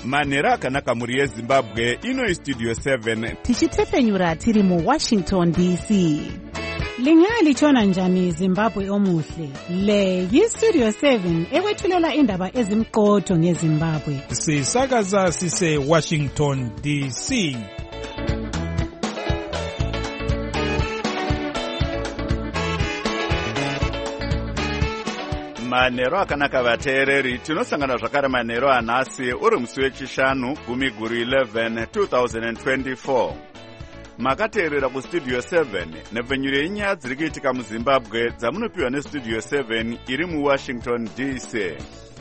manhero akanaka mhuri yezimbabwe. Ino istudio 7 tichitefenyura tiri muWashington DC. Lingalitshona njani Zimbabwe omuhle? Le yistudio 7 ekwethulela indaba ezimqotho ngeZimbabwe. Sisakaza sise Washington DC. manhero akanaka vateereri, tinosangana zvakare manhero anhasi uri musi wechishanu 10/11 2024. makateerera kustudio 7 nepfenyuro yenyaya dziri kuitika muzimbabwe dzamunopiwa nestudio 7 iri muwashington DC.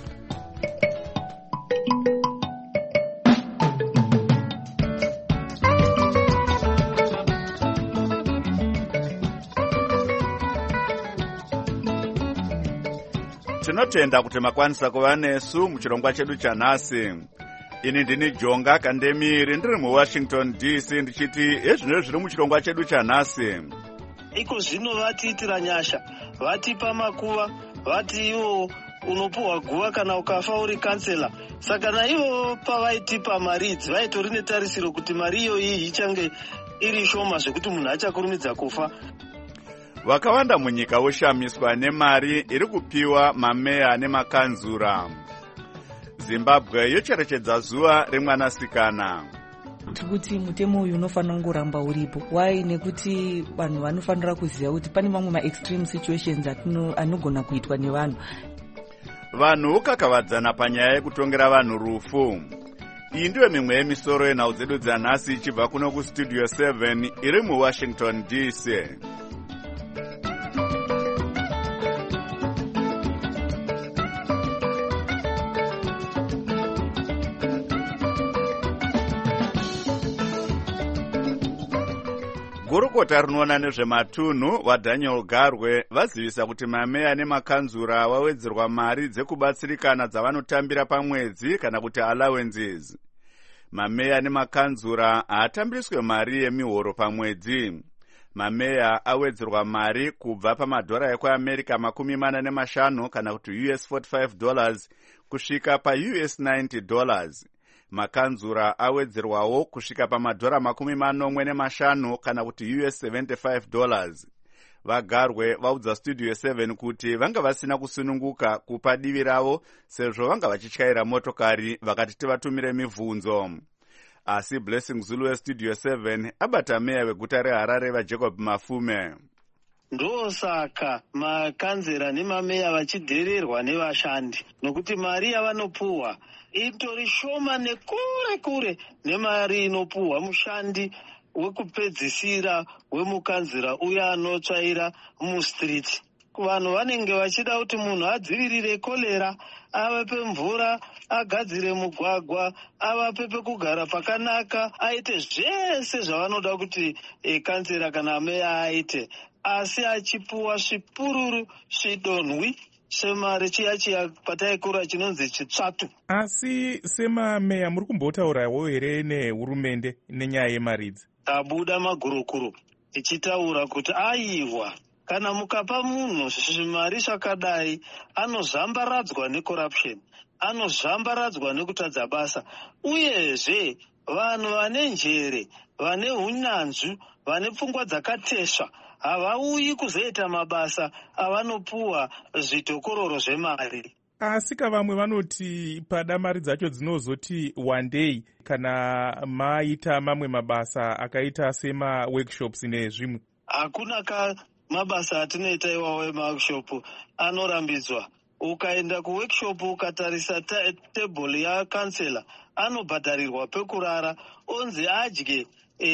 tinotenda kuti makwanisa kuva nesu muchirongwa chedu chanhasi. Ini ndini Jonga Kandemiri ndiri muWashington DC ndichiti ezvino zviri muchirongwa chedu chanhasi. Iko zvino vatiitira nyasha, vatipa makuva, vati iwo unopuwa guva kana ukafa uri kansela. Saka naivo pavaitipa mari idzi vaitori netarisiro kuti mari iyoyi ichange iri shoma zvekuti munhu achakurumidza kufa. Vakawanda munyika voshamiswa nemari iri kupiwa mameya nemakanzura. Zimbabwe yocherechedza zuva remwanasikana. Tikuti mutemo uyu unofanira kungoramba uripo. Why? Nekuti vanhu vanofanira kuziva kuti pane mamwe ma-extreme situations anogona kuitwa nevanhu. Vanhu vokakavadzana panyaya yekutongera vanhu rufu. Iyi ndiyo mimwe yemisoro yenhau dzedu dzanhasi ichibva kuno kustudio 7 iri muWashington DC. Gurukota rinoona nezvematunhu waDaniel Garwe vazivisa kuti mameya nemakanzura wawedzerwa mari dzekubatsirikana dzavanotambira pamwedzi kana kuti allowances. Mameya nemakanzura haatambiriswe mari yemihoro pamwedzi. Mameya awedzerwa mari kubva pamadhora ekuAmerica $45 kana kuti US $45 kusvika paUS $90. Makanzura awedzerwawo kusvika pamadhora $45 kana kuti US $75. Vagarwe vaudza studio 7 kuti vanga vasina kusununguka kupa divi ravo sezvo vanga vachityaira motokari vakati tivatumire mibvunzo. Asi Blessing Zulu westudio 7 abata meya weguta reHarare vaJacob Mafume. Ndosaka makanzera nemameya vachidhererwa nevashandi nokuti mari yavanopuwa itori shoma nekure kure nemari inopuwa mushandi wekupedzisira wemukanzera uya anotsvaira mustreet. Vanhu vanenge vachida kuti munhu adzivirire kolera, avape mvura, agadzire mugwagwa, avape pekugara pakanaka, aite zvese zvavanoda kuti kansera kana meya aite, asi achipuwa zvipururu zvidonhwi semari chiya pataikura chinonzi chitsvatu. Asi semameya muri kumbotaurawo here nehurumende nenyaya yemari idzi? Tabuda magurukuru tichitaura kuti aiwa, kana mukapa munhu zvimari zvakadai anozambaradzwa necorruption, anozambaradzwa nekutadza basa. Uyezve vanhu vane njere, vane hunyanzvi, vane pfungwa dzakatesva havauyi kuzoita mabasa avanopuwa zvitokororo zvemari. Asi vamwe vanoti pada mari dzacho dzinozoti one day kana maita mamwe mabasa akaita sema-workshops nezvimwe. Hakuna mabasa atinoita iwawo ema-workshop anorambidzwa. Ukaenda kuworkshop ukatarisa tebholi yakansela anobhadharirwa pekurara, onzi adye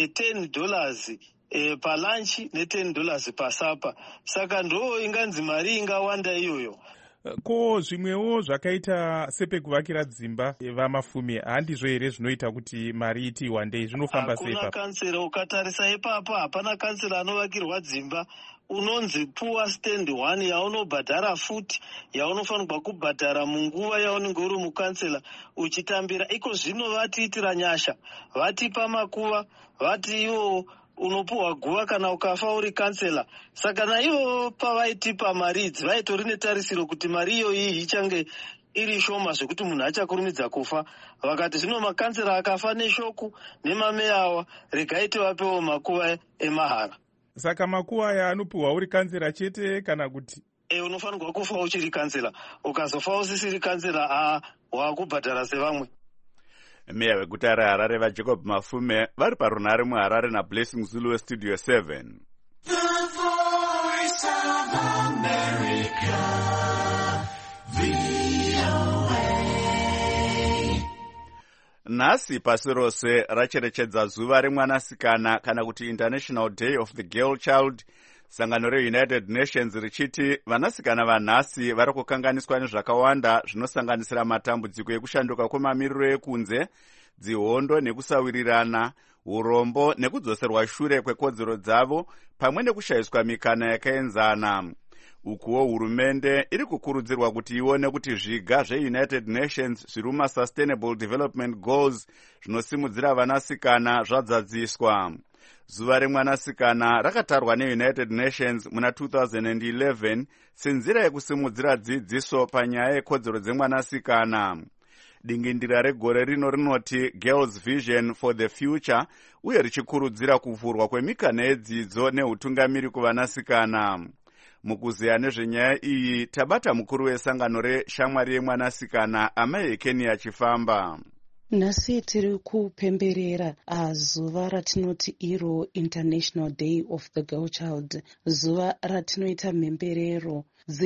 $10 palanchi ne$10 pasapa. Saka ndo inganzi mari ingawanda iyoyo. Ko zvimwewo zvakaita sepekuvakira dzimba vamafumi handizvo here zvinoita kuti mari iti one day zvinofamba sei? Hakuna kansera ukatarisa ipapo, hapana kansera anovakirwa dzimba. Unonzi puwa stand 1 yaunobhadhara futi, yaunofanirwa kubhadhara munguva yaunenge uri mukansela uchitambira. Iko zvino vatiitira nyasha, vatipa makuva, vati iwo unopuhwa guva kana ukafa uri kansela. Saka naivo pavaitipa mari idzi vaitori netarisiro kuti mari iyoyi ichange iri shoma zvekuti munhu achakurumidza kufa. Vakati zvino makansela akafa neshoku nemameyawa, regai tivapewo makuva emahara. Saka makuva aya anopuhwa uri kansela chete kana kuti unofanirwa kufa uchiri kansela, ukazofa usisiri kansela wakubhadhara sevamwe. Meya weguta reHarare vaJacob Mafume vari parunhare muHarare naBlessing Zulu weStudio 7. The Voice of America, VOA. Nhasi pasi rose racherechedza zuva remwanasikana kana kuti International Day of the Girl Child, sangano reUnited Nations richiti vanasikana vanhasi vari kukanganiswa nezvakawanda zvinosanganisira matambudziko ekushanduka kwemamiriro ekunze, dzihondo nekusawirirana, urombo nekudzoserwa shure kwekodzero dzavo, pamwe nekushayiswa mikana yakaenzana. Ukuwo hurumende iri kukurudzirwa kuti ione kuti zviga zveUnited Nations zviri mumaSustainable Development Goals zvinosimudzira vanasikana zvadzadziswa. Zuva remwanasikana rakatarwa neUnited Nations muna 2011 senzira yekusimudzira dzidziso panyaya yekodzero dzemwanasikana. Dingindira regore rino rinoti Girls Vision for the Future, uye richikurudzira kuvhurwa kwemikana yedzidzo neutungamiri kuvanasikana. Mukuziya nezvenyaya iyi tabata mukuru wesangano reshamwari yemwanasikana Amai Kenya Chifamba. Nhasi tiri kupemberera zuva ratinoti iro International Day of the Girl Child, zuva ratinoita mhemberero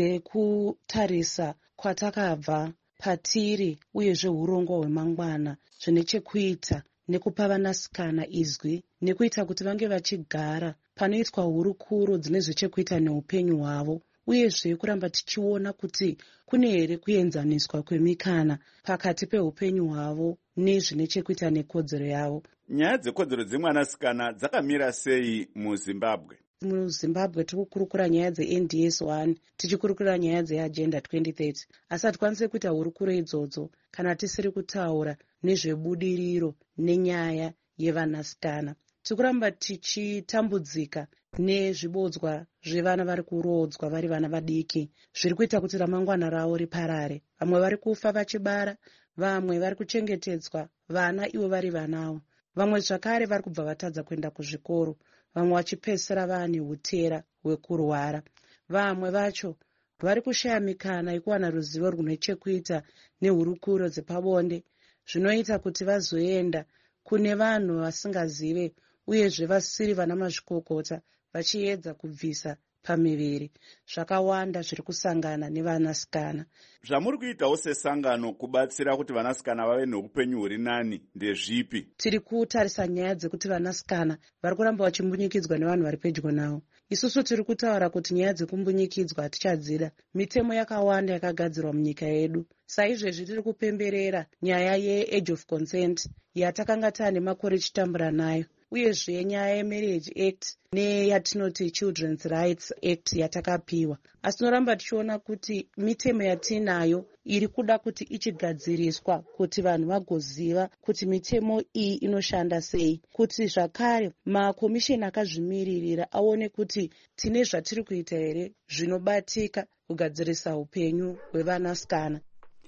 dzekutarisa kwatakabva patiri uyezve urongwa hwemangwana zvine chekuita nekupa vanasikana izwi nekuita kuti vange vachigara panoitwa hurukuro dzine zvechekuita neupenyu hwavo, uyezve kuramba tichiona kuti kune here kuenzaniswa kwemikana pakati peupenyu hwavo nezvine chekuita nekodzero yavo. Nyaya dzekodzero dzemwanasikana dzakamira sei muZimbabwe? MuZimbabwe tikukurukura nyaya dzeNDS 1, tichikurukura nyaya dzeAgenda 2030, asi hatikwanisi kuita hurukuro idzodzo kana tisiri kutaura nezvebudiriro nenyaya yevanasikana. Tikuramba tichitambudzika nezvibodzwa zvevana vari kurodzwa vari vana vadiki, zviri kuita kuti ramangwana ravo riparare. Vamwe vari kufa vachibara, vamwe vari kuchengetedzwa vana ivo vari vanawo, vamwe zvakare vari kubva vatadza kuenda kuzvikoro, vamwe vachipedzisira vane hutera hwekurwara. Vamwe vacho vari kushaya mikana yekuwana ruzivo rune chekuita nehurukuro dzepabonde, zvinoita kuti vazoenda kune vanhu vasingazive uyezve vasiri vana mazvikokota vachiedza kubvisa pamiviri. Zvakawanda zviri kusangana nevanasikana. Zvamuri kuitawo sesangano kubatsira kuti vanasikana vave neupenyu huri nani ndezvipi? Tiri kutarisa nyaya dzekuti vanasikana vari kuramba vachimbunyikidzwa nevanhu vari pedyo navo. Isusu tiri kutaura kuti nyaya dzekumbunyikidzwa hatichadzida. Mitemo yakawanda yakagadzirwa munyika yedu. Saizvezvi tiri kupemberera nyaya yeAge of Consent yatakanga tane makore chitambura nayo, uyezve nyaya yeMarriage Act neyatinoti Children's Rights Act yatakapiwa. Asi tinoramba tichiona kuti mitemo yatinayo iri kuda kuti ichigadziriswa kuti vanhu vagoziva kuti mitemo iyi inoshanda sei, kuti zvakare makomisheni akazvimiririra aone kuti tine zvatiri kuita here zvinobatika kugadzirisa upenyu hwevanasikana.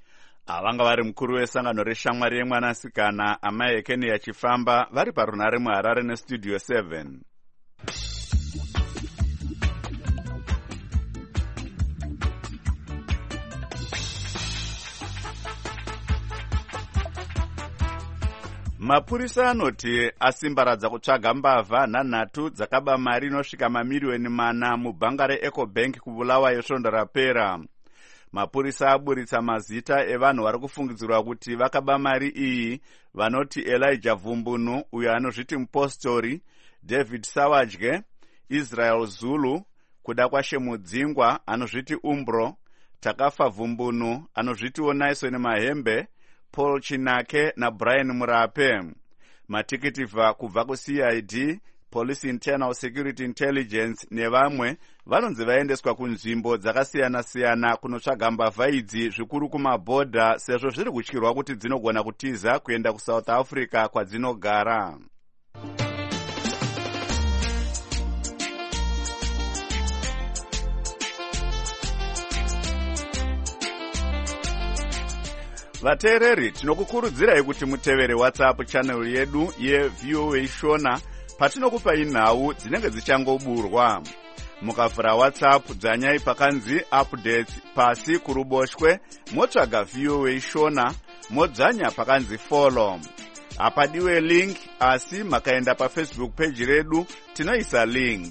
Avanga vari mukuru wesangano reshamwari yemwanasikana Amai Kenya Chifamba vari parunhare muHarare neStudio 7. Mapurisa anoti asimbaradza kutsvaga mbavha nhanhatu dzakaba mari inosvika mamiriyoni 4 mubhanga reEcobank kuBulawayo svondo rapera. Mapurisa aburitsa mazita evanhu vari kufungidzirwa kuti vakaba mari iyi, vanoti Elijah Vumbunu uyo anozviti mupostori, David Sawadye, Israel Zulu, kuda kwaShemudzingwa anozviti Umbro, Takafa Vumbunu anozvitiwo Naison Mahembe, Paul Chinake naBrian Murape. Matikitivha kubva kuCID, Police Internal Security Intelligence nevamwe vanonzi vaendeswa kunzvimbo dzakasiyana-siyana kunotsvaga mbavha idzi, zvikuru kumabhodha, sezvo zviri kutyirwa kuti dzinogona kutiza kuenda kuSouth Africa kwadzinogara. vateereri tinokukurudzirai kuti mutevere whatsapp channel yedu yeVOA Shona patinokupai nhau dzinenge dzichangoburwa. Mukavhura whatsapp dzanyai pakanzi updates pasi kuruboshwe motsvaga VOA Shona modzanya pakanzi follow. Hapadiwe link asi makaenda paFacebook page redu tinoisa link.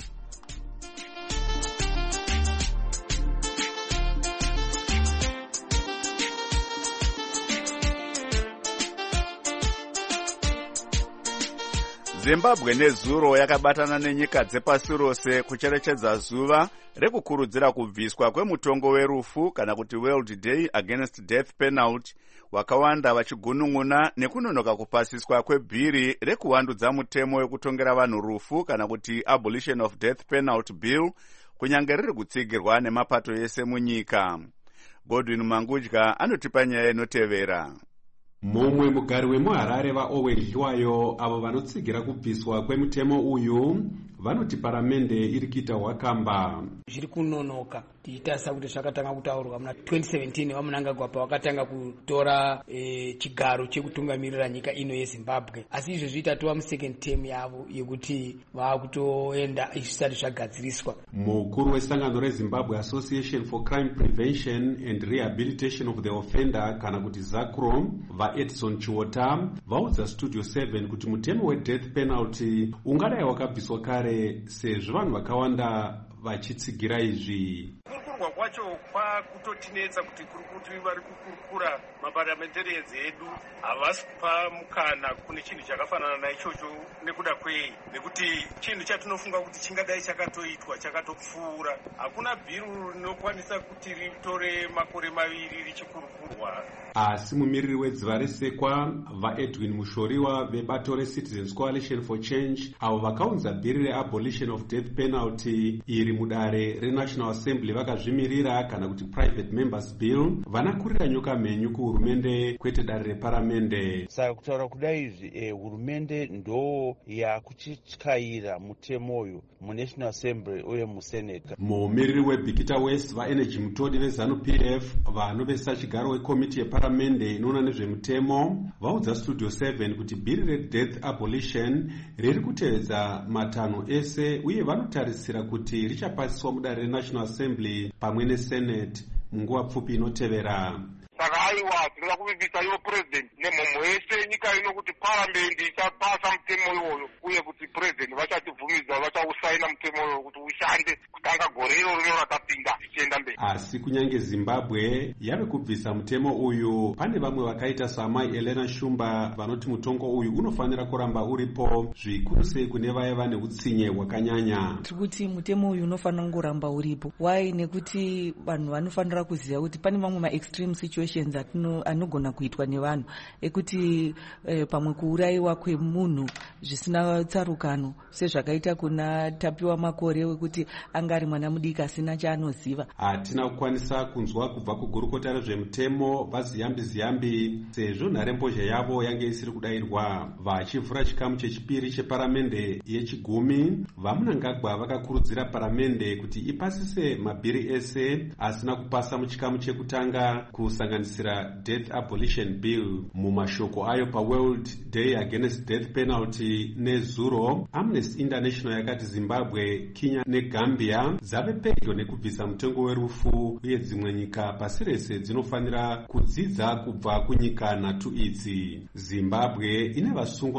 Zimbabwe nezuro yakabatana nenyika dzepasi rose kucherechedza zuva rekukurudzira kubviswa kwemutongo werufu kana kuti World Day Against Death Penalty, wakawanda vachigunun'una nekunonoka kupasiswa kwebhiri rekuwandudza mutemo wekutongera vanhu rufu kana kuti Abolition of Death Penalty Bill, kunyange riri kutsigirwa nemapato ese munyika. Godwin Mangudya anotipa nyaya inotevera. Mumwe mugari wemuHarare vaOwen Hluwayo avo vanotsigira kubviswa kwemutemo uyu vanoti paramende iri kuita hwakamba. Zviri kunonoka tichitarisa kuti zvakatanga kutaurwa muna 2017 vamunangagwapa vakatanga kutora chigaro chekutungamirira nyika ino yeZimbabwe, asi izvezvi tatova musecond term yavo yekuti vakutoenda zvisati zvagadziriswa. Mukuru wesangano reZimbabwe Association for Crime Prevention and Rehabilitation of the Offender kana kuti ZACRO vaEdson Chiota vaudza Studio 7 kuti mutemo wedeath penalty ungadai wakabviswa kare sezvo vanhu vakawanda vachitsigira izvi. Kukurukura kwacho kwakutotinetsa kuti kuti vari kukurukura maparliamentarians edu havasi kupa mukana kune chinhu chakafanana naichocho nekuda kwei, nekuti chinhu chatinofunga kuti chingadai chakatoitwa chakatopfuura. Hakuna bhiru rinokwanisa kuti ritore makore maviri richikurukurwa. Asi mumiriri wedziva resekwa vaEdwin Mushoriwa vebato reCitizens Coalition for Change avo vakaunza bhiri reabolition of death penalty iri mudare reNational Assembly vakazvimirira kana kuti private members bill vanakurira nyoka mhenyu kuhurumende kwete dare reparamende. Saka kutaura kudai izvi hurumende ndo yakuchityaira mutemo uyu muNational Assembly uye muSenate. Mumiriri weBikita West vaEnergy Mutodi veZANU-PF vanovesa chigaro wekomiti yeparamende inoona nezvemutemo vaudza Studio 7 kuti bhiri redeath abolition riri kutevedza matanho ese uye vanotarisira kuti richapasiswa mudare reNational Assembly pamwe neSenate munguva pfupi inotevera. Saka aiwa tinoda kuvimbisa ivo president nemhomho yese nyika ino kuti paramendi ichapasa mutemo iwoyo uye kuti president vachatibvumidza vachausaina mutemo iwoyo kuti ushande kutanga gore iro rino rakapinda zvichienda mberi. Asi kunyange Zimbabwe yave kubvisa mutemo uyu, pane vamwe vakaita saamai Elena Shumba vanoti mutongo uyu unofanira kuramba uripo, zvikuru sei kune vaya vane utsinye hwakanyanya. Tiri kuti mutemo uyu unofanira kungoramba uripo. Why? Nekuti vanhu vanofanira kuziva kuti pane mamwe ma-extreme situations anogona kuitwa nevanhu ekuti pamwe kuurayiwa kwemunhu zvisina tsarukano sezvakaita kuna Tapiwa Makore wekuti anga ari mwana mudiki asina chaanoziva. Hatina kukwanisa kunzwa kubva kugurukota rezvemutemo vaZiyambi sezvo nharembozha yavo yange isiri kudairwa. Vachivhura chikamu chechipiri cheparamende yechigumi, vaMunangagwa vakakurudzira paramende kuti ipasise mabhiri ese asina kupasa muchikamu chekutanga kusanganisira Death Abolition Bill. Mumashoko ayo paWorld Day Against Death Penalty nezuro, Amnesty International yakati Zimbabwe, Kenya neGambia dzave pedyo nekubvisa mutengo werufu uye dzimwe nyika pasi rese dzinofanira kudzidza kubva kunyika nhatu idzi. Zimbabwe ine vasungwa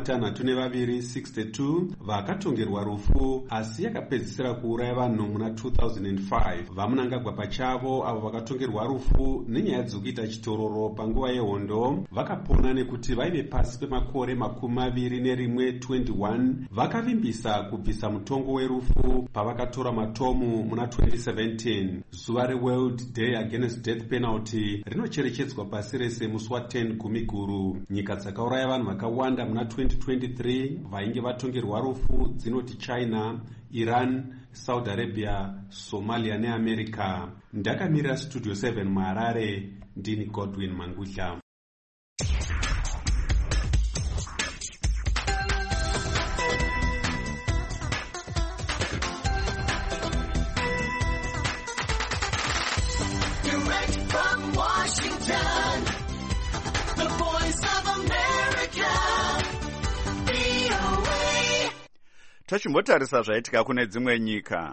62 62 vakatongerwa rufu asi yakapedzisira kuuraya vanhu muna 2005. Vamunangagwa pachavo avo vakatongerwa rufu nenyaya dzekuita chitororo panguva yehondo vakapona nekuti vaive pasi pemakore 21 vakavimbisa kubvisa mutongo werufu pavakatora matomu muna 2017. Zuva reWorld Day Against Death Penalty rinocherechedzwa pasi rese musi wa10 Gumiguru. Nyika dzakauraya vanhu vakawanda muna 2023 vainge vatongerwa rufu dzinoti China, Iran, Saudi Arabia, Somalia neAmerica. Ndakamirira Studio 7 muHarare, ndini Godwin Mangudya. Direct from Washington. Tachimbotarisa zvaitika kune dzimwe nyika.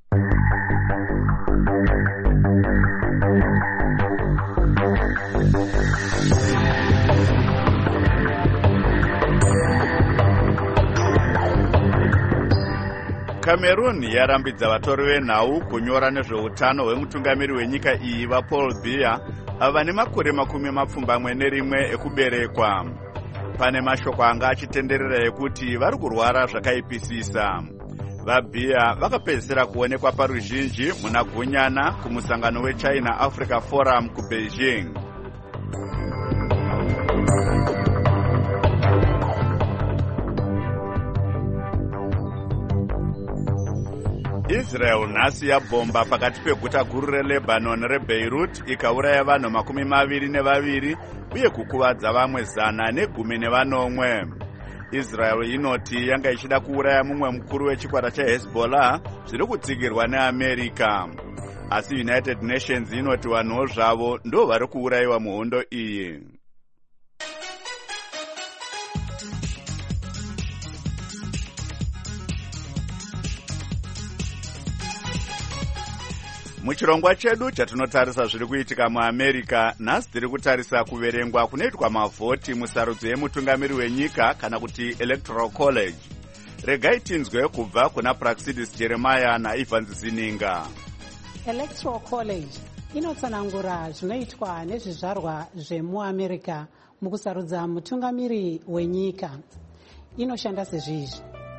Cameroon yarambidza vatori venhau kunyora nezveutano hwemutungamiri wenyika iyi vaPaul Biya ava vane makore 21 ekuberekwa. Pane mashoko anga achitenderera ekuti vari kurwara zvakaipisisa. VaBiya vakapedzisira kuonekwa paruzhinji muna gunyana kumusangano weChina Africa Forum kuBeijing. Israel nhasi yabhomba pakati peguta guru reLebanon reBeirut ikauraya vanhu 22 uye kukuvadza vamwe 119. Israel inoti yanga ichida kuuraya mumwe mukuru wechikwata cheHezbollah zviri kutsigirwa neAmerica. Asi United Nations inoti vanhuwo zvavo ndo vari kuurayiwa muhondo iyi. Muchirongwa chedu chatinotarisa zviri kuitika muAmerica, nhasi tiri kutarisa kuverengwa kunoitwa mavhoti musarudzo yemutungamiri wenyika kana kuti Electoral College. Regai tinzwe kubva kuna Praxidis Jeremiah naIvans Zininga. Electoral College inotsanangura zvinoitwa nezvizvarwa zvemuAmerica mukusarudza mutungamiri wenyika. Inoshanda sezvizvi: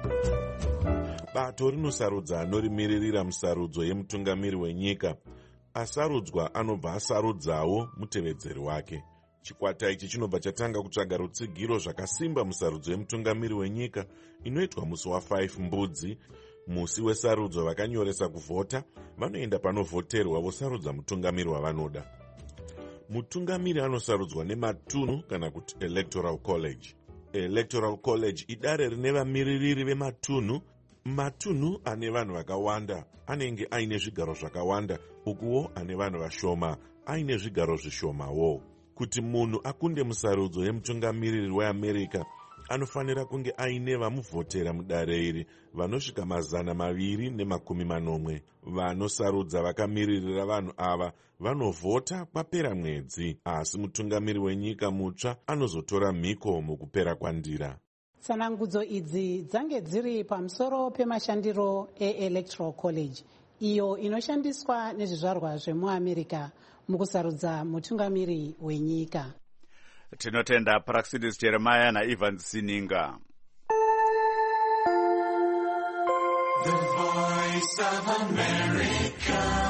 bato rinosarudza anorimirira musarudzo yemutungamiri wenyika. Asarudzwa anobva asarudzawo mutevedzeri wake. Chikwata ichi chinobva chatanga kutsvaga rutsigiro zvakasimba musarudzo yemutungamiri wenyika inoitwa musi wa5 Mbudzi. Musi wesarudzo vakanyoresa kuvhota vanoenda panovhoterwa vosarudza mutungamiri wavanoda. Mutungamiri anosarudzwa nematunhu kana kuti Electoral College. Electoral College idare rine vamiririri vematunhu. Matunhu ane vanhu vakawanda anenge aine zvigaro zvakawanda, ukuwo ane vanhu vashoma aine zvigaro zvishomawo. Kuti munhu akunde musarudzo yemutungamiriri weAmerica anofanira kunge aine vamuvhotera mudare iri vanosvika 240. Vanosarudza vakamiririra vanhu ava vanovhota kwapera mwedzi, asi mutungamiri wenyika mutsva anozotora mhiko mukupera kwandira. Tsanangudzo idzi dzange dziri pamusoro pemashandiro eElectoral College, iyo inoshandiswa nezvizvarwa zvemuAmerica mukusarudza mutungamiri wenyika. Tinotenda Praxidis Jeremiah naIvans Zininga. The Voice of America.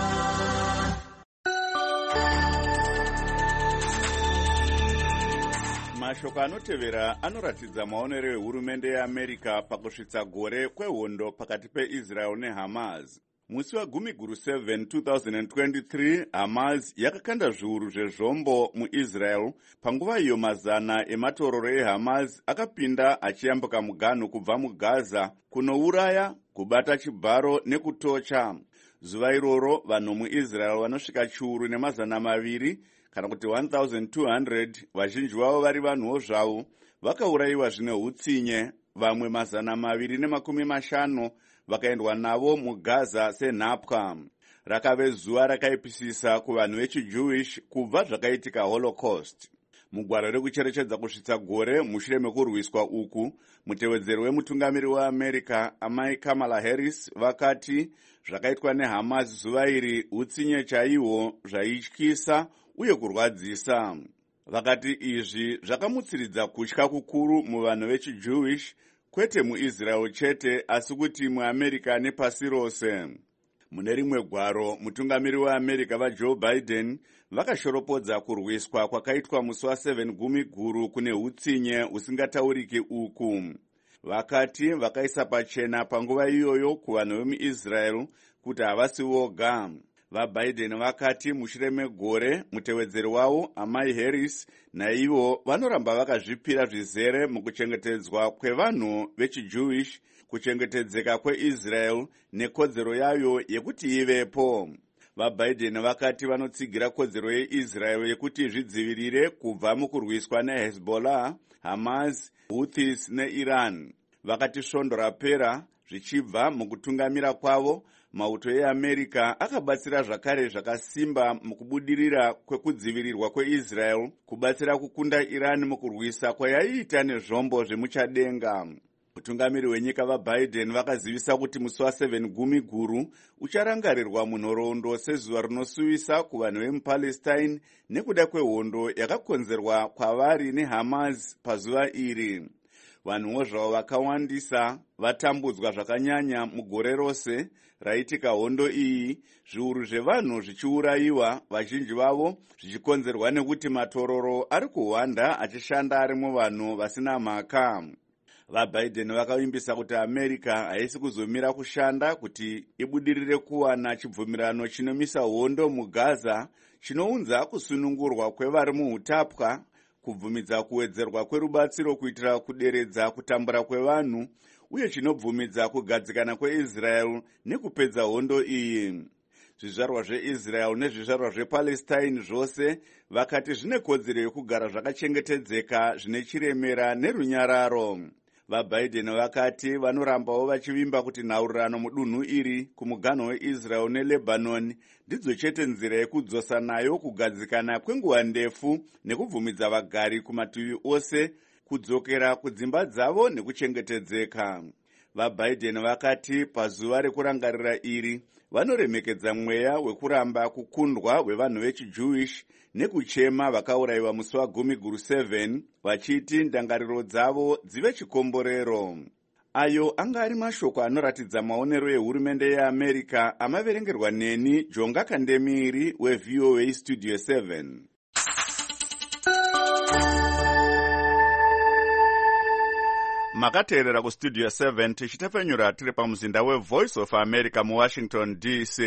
Mashoko anotevera anoratidza maonero ehurumende yeAmerica pakusvitsa gore kwehondo pakati peIsrael neHamas. Musi wa7 2023, Hamas yakakanda zviuru zvezvombo muIsrael. Panguva iyo mazana ematororo eHamas akapinda achiyambuka muganhu kubva muGaza kunouraya, kubata chibharo nekutocha. Zuva iroro vanhu muIsrael vanosvika chiuru nemazana maviri kana kuti 1200, vazhinji vavo vari vanhuwo zvavo, vakaurayiwa zvine hutsinye. Vamwe 250 vakaendwa navo muGaza senhapwa. Rakave zuva rakaipisisa kuvanhu vechiJewish kubva zvakaitika Holocaust. Mugwaro rekucherechedza kusvitsa gore mushure mekurwiswa uku, mutevedzeri wemutungamiri weAmerica amai Kamala Harris vakati zvakaitwa neHamas zuva iri hutsinye chaihwo, zvaityisa uye kurwadzisa. Vakati izvi zvakamutsiridza kutya kukuru muvanhu vechiJewish, kwete muIsrael chete asi kuti muAmerica nepasi rose. Mune rimwe gwaro, mutungamiri weAmerica vaJoe Biden vakashoropodza kurwiswa kwakaitwa musi wa7 Gumi guru kune hutsinye husingatauriki uku. Vakati vakaisa pachena panguva iyoyo kuvanhu vemuIsrael kuti havasi voga. VaBiden vakati mushure megore mutevedzeri wavo amai Harris naivo vanoramba vakazvipira zvizere mukuchengetedzwa kwevanhu vechiJewish, kuchengetedzeka kweIsrael nekodzero yayo yekuti ivepo. VaBiden vakati vanotsigira kodzero yeIsrael yekuti zvidzivirire kubva mukurwiswa neHezbollah, Hamas, Houthis neIran. Vakati svondo rapera, Zvichibva mukutungamira kwavo, mauto eAmerica akabatsira zvakare zvakasimba mukubudirira kwekudzivirirwa kweIsrael kubatsira kukunda Iran mukurwisa kwayaiita nezvombo zvemuchadenga. Mutungamiri wenyika vaBiden vakazivisa kuti musi wa7 gumi guru ucharangarirwa munhoroondo sezuva rinosuvisa kuvanhu vemuPalestine nekuda kwehondo yakakonzerwa kwavari neHamas pazuva iri. Vanhuwo zvavo vakawandisa vatambudzwa zvakanyanya mugore rose raitika hondo iyi, zviuru zvevanhu zvichiurayiwa, vazhinji vavo zvichikonzerwa nekuti matororo ari kuhwanda achishanda ari muvanhu vasina mhaka. VaBiden vakavimbisa kuti America haisi kuzomira kushanda kuti ibudirire kuwana chibvumirano chinomisa hondo muGaza, chinounza kusunungurwa kwevari muutapwa, kubvumidza kuwedzerwa kwerubatsiro kuitira kuderedza kutambura kwevanhu, uye chinobvumidza kugadzikana kweIsrael nekupedza hondo iyi. Zvizvarwa zveIsrael nezvizvarwa zvePalestine zvose vakati zvine kodzero yekugara zvakachengetedzeka, zvine chiremera nerunyararo. VaBiden vakati vanorambawo vachivimba kuti nhaurirano mudunhu iri kumuganho weIsrael neLebanon ndidzo chete nzira yekudzosa nayo kugadzikana kwenguva ndefu nekubvumidza vagari kumativi ose kudzokera kudzimba dzavo nekuchengetedzeka. VaBiden vakati pazuva rekurangarira iri vanoremekedza mweya wekuramba kukundwa wevanhu vechiJewish nekuchema vakaurayiwa musi wa10 guru 7, vachiti ndangariro dzavo dzive chikomborero. Ayo anga ari mashoko anoratidza maonero ehurumende yeAmerica amaverengerwa neni Jonga Kandemiri weVOA Studio 7. Makateerera kustudio 7 tichitapfenyura tiri pamuzinda weVoice of America muWashington DC.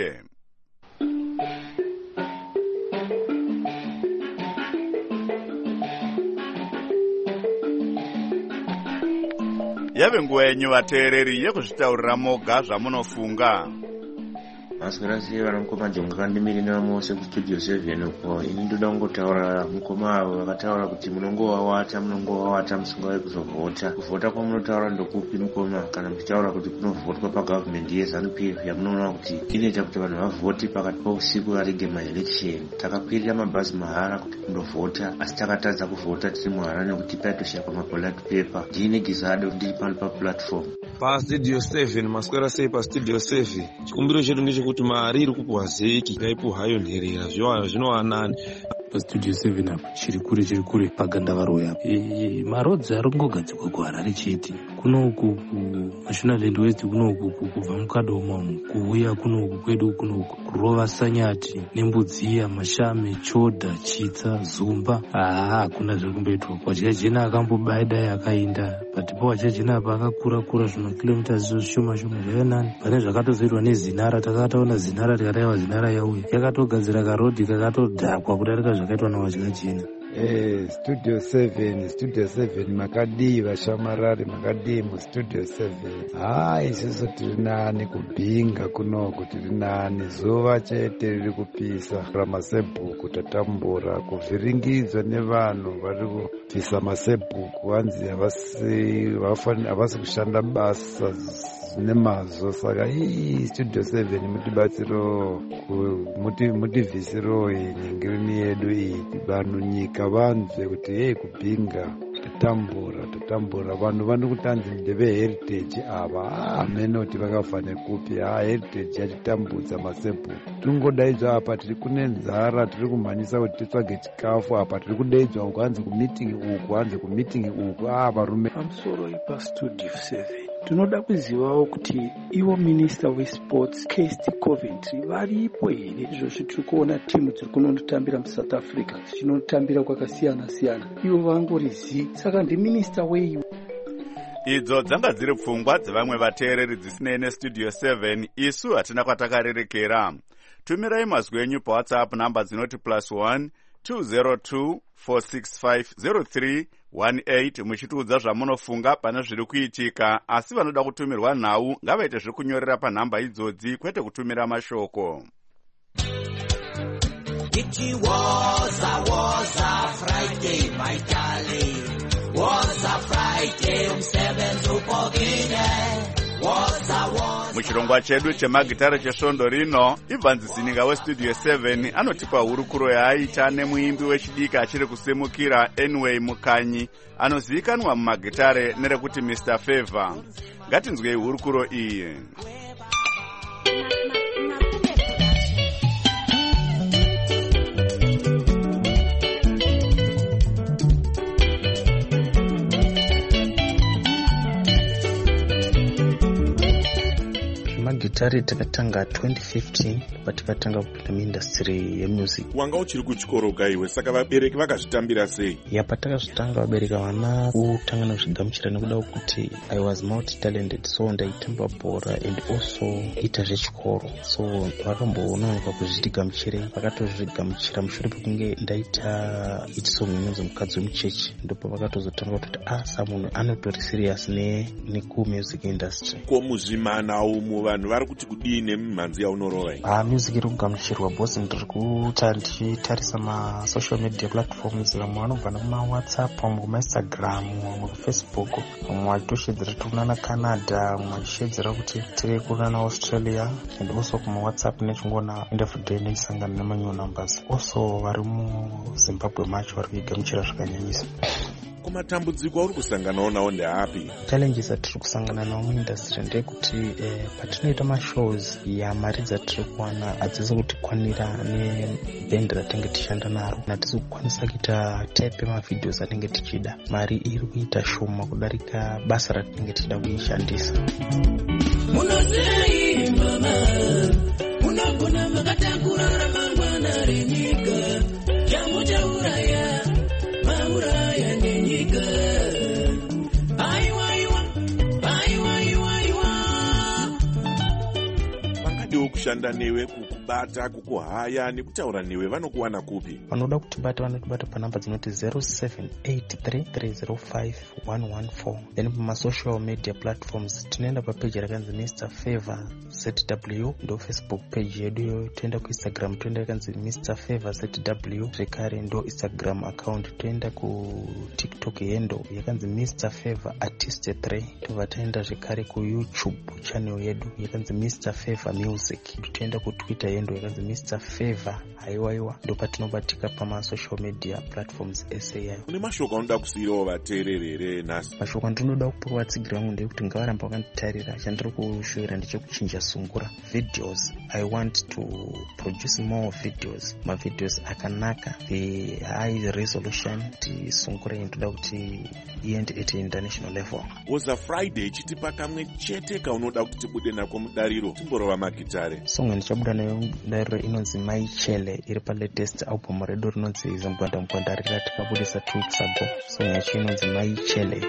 Yave nguva yenyu vateereri yekuzvitaurira moga zvamunofunga. Maswera sei vana mukoma Jonga Kandemiri nevamose kustudio 7 uko. Ini ndoda kungotaura mukoma avo vakataura kuti munongowawata musingavi kuzovhota. Kuvhota kwamunotaura ndokupi mukoma? Kana muchitaura kuti kunovhotwa pagavhmendi yeZANU-PF yamunoona kuti inoita kuti vanhu vavhote pakati pausiku arige maelection. Takakwirira mabhazi mahara kuti kundovhota, asi takatadza kuvhota tiri muhara nekuti paitoshakwa maballot paper. Ndine Gizado ndiri pano paplatform. Pastudio 7 maswera sei pastudio 7. Chikumbiro chedu ndechekuti mari iri kupuwa zeki ngaipuwe hayo nherera zvinowanani. Pastudio 7 apa chiri kure pagandavaro yapo. Marodzi ari kungogadzikwa kuHarare chete. Kunoku kuMashonaland West, kunoku kubva muKadoma kuuya kunoku kwedu kunoku kurova Sanyati neMbudziya, Mashame, Chodha, Chitsa, Zumba. Hakuna zviri kumboitwa. Wachajena akambobaidai akainda. Patipo wachajena apa akakura zvimakilomita zvishoma zvakanani. Pane zvakatozoitwa neZinara, takataona Zinara tikataiwa Zinara yauya. Yakatogadzira karodhi kakatodhakwa kudarika zvakaitwa nawachajena. Studio 7 makadii vashamarari, makadii mustudio 7. Isusu tiri nani kubhinga kunoku, tiri nani zuva chete riri kupisa. Ramasebhuku tatambura kuvhiringidzwa nevanhu vari kupisa masebhuku, vanzi havasi kushanda basa nemazvo. Saka studio 7 mutibatsiro, mutivhisiroyi nyengereni yedu iyi. Vanhu nyika vanzwe kuti kubhinga tatambura vanhu vano kutanzi ndeveheritage ava. Amene kuti vakafane kupi. Heritage yatitambudza masebhuku. Tingodaidzwa apa tiri kune nzara, tiri kumhanyisa kuti titsvage chikafu. Apa tiri kudaidzwa uku hanzi kumitingi uku, hanzi kumitingi uku. Varume pamusoro ipastudio 7 tinoda kuzivawo kuti ivo minister wesports Kesti Coventry varipo here. Izvozvo tiri kuona timu dziri kunondotambira muSouth Africa dzichinotambira kwakasiyana-siyana, ivo vangorizivi. Saka ndiminister wei? Idzo dzanga dziri pfungwa dzevamwe vateereri dzisinei nestudio 7. Isu hatina kwatakarerekera. Tumirai mazwi enyu paWhatsApp namba dzinoti +1 202 465 0318 muchitiudza zvamunofunga pane zviri kuitika. Asi vanoda kutumirwa nhau ngavaite zvekunyorera panhamba idzodzi, kwete kutumira mashoko. It was a Friday, my darling. Was a Friday, umsebenzi upokile. muchirongwa chedu chemagitare chesvondo rino, Ivan Zininga westudio 7 anotipa hurukuro yaaita nemuimbi wechidiki achiri kusimukira Anyway Mukanyi anozivikanwa mumagitare nerekuti Mr. Favor. Ngatinzwei hurukuro iyi. Magitare takatanga 2015 patakatanga kupinda muindustry yemusic. Wanga uchiri kuchikoro kaiwe, saka vabereki vakazvitambira sei? Patakazvitanga vabereka vana kutanga nozvigamuchira nekuda kuti I was multi talented, so ndaitamba bhora and also ita zvechikoro, so vakamboonauka kuzvigamuchira, vakatozvigamuchira mushure pekunge ndaita song inonzi mukadzi wemuchechi, ndipo vakatozotanga kuti samunhu anotori serious neku-music industry. Ko muzvimana umu vanhu vari kuti kudii nemimhanzi yaunorova? Music iri kugamuchirwa bosi, ndiri kuita ndichitarisa ma-social media platforms, vamwe vanobva nekuma-WhatsApp, vamwe kuma-Instagram, vamwe kuFacebook, vamwe vachitoshedzera tiri kunana Canada, vamwe vachishedzera kuti tiri kunana Australia, and also kuma-WhatsApp nechingona end of the day nechisangana nemanyu numbers. Also vari muZimbabwe macho vari kuigamuchira zvakanyanyisa. Kumatambudziko auri kusanganawo nawo ndeapi? Challenges atiri kusangana nawo muindustry ndekuti patinoita mashows mari dzatiri kuwana hadzisi kutikwanira nebhendi ratinenge tichishanda naro. Hatisi kukwanisa kuita tape yemavidheos atinenge tichida. Mari iri kuita shoma kudarika basa ratinenge tichida kuishandisa. Munozei mama, munogona makatakura ramangwana renyika, chamo chauraya, mauraya nenyika. Vangadiwo kushanda newe, kukubata, kukuhaya nekutaura newe, vanokuwana kupi? Vanoda kutibata vanotibata panhamba dzinoti 0783305114. Then pama-social media platforms tinoenda papeji rakanzi Mr. Favor ZW, ndo Facebook page yedu. Toenda kuInstagram toenda yakanzi Mr. Favor ZW, zvekare ndo Instagram account. Toenda kuTikTok yendo yakanzi Mr. Favor Artist 3. tobva taenda zvekare kuYouTube channel yedu yakanzi Mr. Favor Music. Toenda kuTwitter yendo yakanzi Mr. Favor haiwaiwa. Ndo patinobatika pama-social media platforms ese. Une mashoko anoda kusiyirawo vateereri here nhasi? Mashoko andinoda kupa vatsigira vangu ndekuti ngavaramba vakanditarira. Chandiri kushuvira ndechekuchinja sungura videos. I want to produce more videos, mavideos akanaka, the high resolution. Sungura intoda kuti iende at international level. Oza Friday chitipa kamwe chete kaunoda kuti tibude nako mudariro timborova magitare. Song ndichabuda nayo mudariro inonzi Maichele, iri palatest album redu rinonzi Zingwanda Mgwanda ratikabudisa 2 weeks ago. Song yacho inonzi Maichele.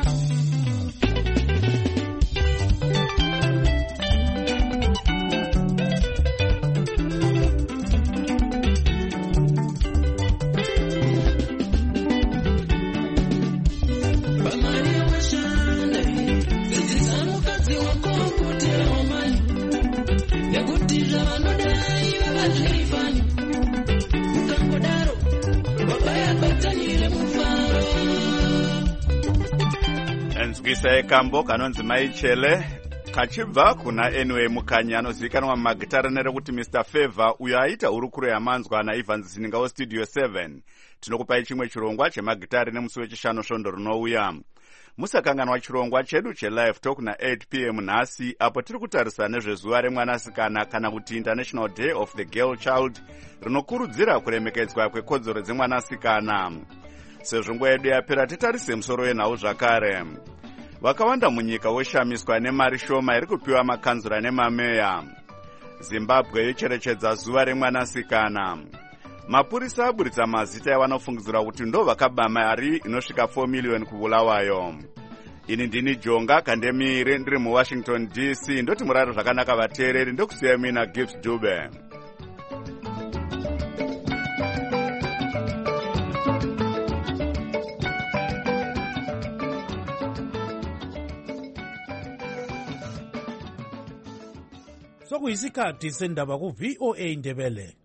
Nzwisa ekambo kanonzi Maichele kachibva kuna Anyway Mukanyi anozivikanwa mumagitare nerekuti Mr. Favor, uyo aita hurukuro yamanzwa naIvan Zininga westudio 7. Tinokupai chimwe chirongwa chemagitare nemusi wechishanu svondo rinouya. Musakanganwa chirongwa chedu chelive talk na8 p.m. nhasi, apo tiri kutarisa nezvezuva remwanasikana kana kuti International Day of the Girl Child, rinokurudzira kuremekedzwa kwekodzero dzemwanasikana. Sezvo nguva yedu yapera, titarise musoro wenhau zvakare. Vakawanda munyika voshamiswa nemari shoma iri kupiwa makanzura nemameya. Zimbabwe yocherechedza zuva remwanasikana. Mapurisa aburitsa mazita avanofungidzira kuti ndo vakaba mari inosvika 4 million kubulawayo. Ini ndini Jonga Kandemire, ndiri muWashington DC. Ndoti muraro zvakanaka vateereri, ndokusiya mina Gibbs Dube. Sokuyisikhathi sendaba ku VOA Ndebele.